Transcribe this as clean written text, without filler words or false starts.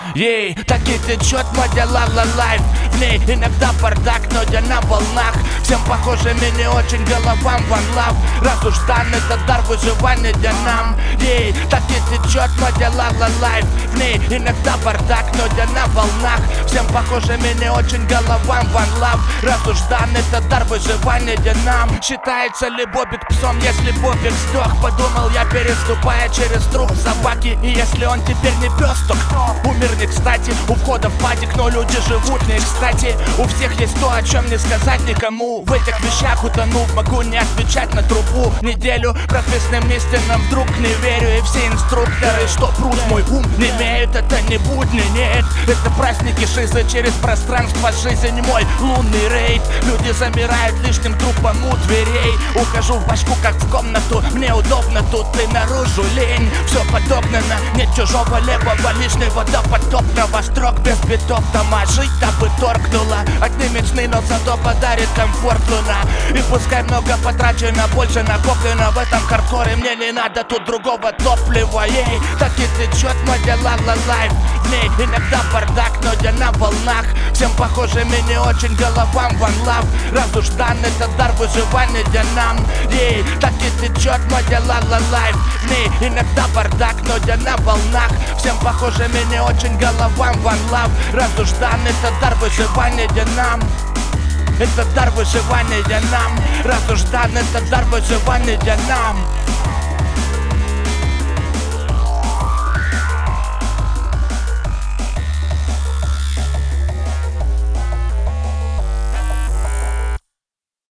Ей, так и течет моя ла-ла лайф. В ней иногда бардак, но я на волнах. Всем похожими не очень головам one love. Раз уж дан этот дар выживания для нам. Ей, так и течет моя ла-ла лайф. В ней иногда бардак, но я на волнах. Всем похожими не очень головам one love. Раз уж дан этот дар выживания для нам. Считается ли бобик псом, если бобик сдох? Подумал я, переступая через труп собаки. И если он теперь не пес, то кто? Умер не кстати, у входа в падик, но люди живут не кстати. У всех есть то, о чем не сказать никому. В этих вещах утонув, могу не отвечать на трубу. Неделю прописным истинам вдруг не верю. И все инструкторы, что прут мой ум не имеют. Это не будни, нет, это праздники шизы. Через пространство жизнь мой лунный рейд. Люди замирают лишним трупом у дверей. Ухожу в башку как в комнату, мне удобно тут и наружу лень. Все подогнано, нет чужого левого, лишнего допотопного. Строк без битов, дома жить дабы торкнула. Отнимет сны, но зато подарит комфорт луна. И пускай много потрачено, больше накоплено. В этом хардкоре мне не надо тут другого топлива. Ей, так и течет моя ла-ла лайф. В ней иногда бардак, но я на волнах. Всем похожими не очень головам one love. Раз уж дан этот дар выживания для нам. Ей, так и течет моя ла-ла лайф. В ней иногда бардак, но я на волнах. Всем похожими не очень головам one love. Раз уж дан этот дар выживания для нам. Это дар выживания для нам. Раз уж дан этот дар выживания для нам.